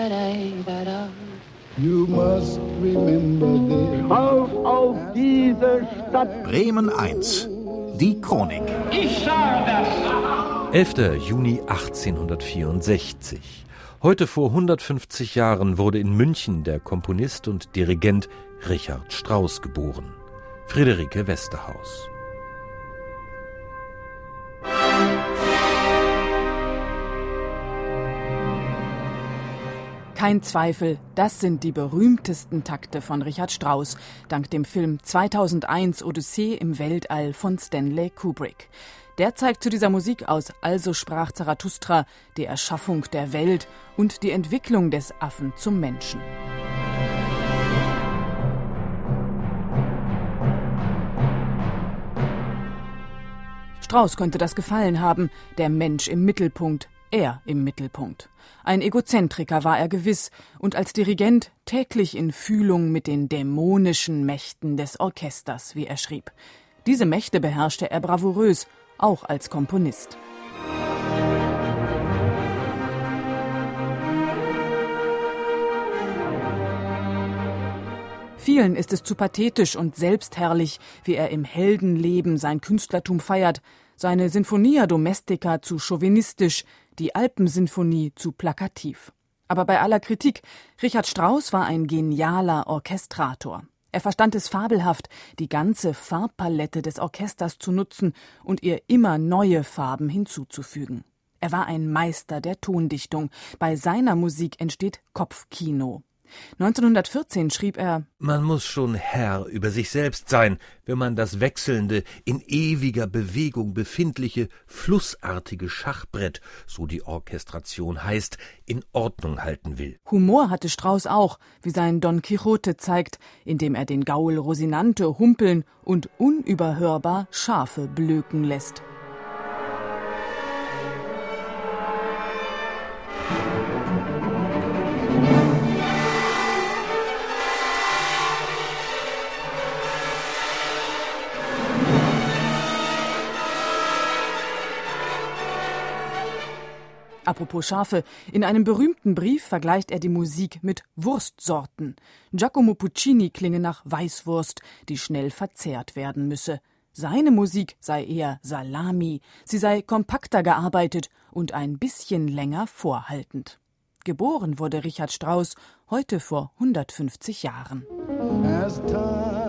You must remember this. Auf diese Stadt! Bremen 1. Die Chronik. Ich sage das! 11. Juni 1864. Heute vor 150 Jahren wurde in München der Komponist und Dirigent Richard Strauss geboren. Friederike Westerhaus. Kein Zweifel, das sind die berühmtesten Takte von Richard Strauss, dank dem Film 2001 Odyssee im Weltall von Stanley Kubrick. Der zeigt zu dieser Musik aus Also sprach Zarathustra die Erschaffung der Welt und die Entwicklung des Affen zum Menschen. Strauss könnte das gefallen haben, der Mensch im Mittelpunkt, er im Mittelpunkt. Ein Egozentriker war er gewiss und als Dirigent täglich in Fühlung mit den dämonischen Mächten des Orchesters, wie er schrieb. Diese Mächte beherrschte er bravourös, auch als Komponist. Vielen ist es zu pathetisch und selbstherrlich, wie er im Heldenleben sein Künstlertum feiert, seine Sinfonia Domestica zu chauvinistisch, die Alpensinfonie zu plakativ. Aber bei aller Kritik, Richard Strauss war ein genialer Orchestrator. Er verstand es fabelhaft, die ganze Farbpalette des Orchesters zu nutzen und ihr immer neue Farben hinzuzufügen. Er war ein Meister der Tondichtung. Bei seiner Musik entsteht Kopfkino. 1914 schrieb er: Man muss schon Herr über sich selbst sein, wenn man das wechselnde, in ewiger Bewegung befindliche, flussartige Schachbrett, so die Orchestration heißt, in Ordnung halten will. Humor hatte Strauss auch, wie sein Don Quixote zeigt, indem er den Gaul Rosinante humpeln und unüberhörbar Schafe blöken lässt. Apropos Schafe, in einem berühmten Brief vergleicht er die Musik mit Wurstsorten. Giacomo Puccini klinge nach Weißwurst, die schnell verzehrt werden müsse. Seine Musik sei eher Salami, sie sei kompakter gearbeitet und ein bisschen länger vorhaltend. Geboren wurde Richard Strauss heute vor 150 Jahren. As time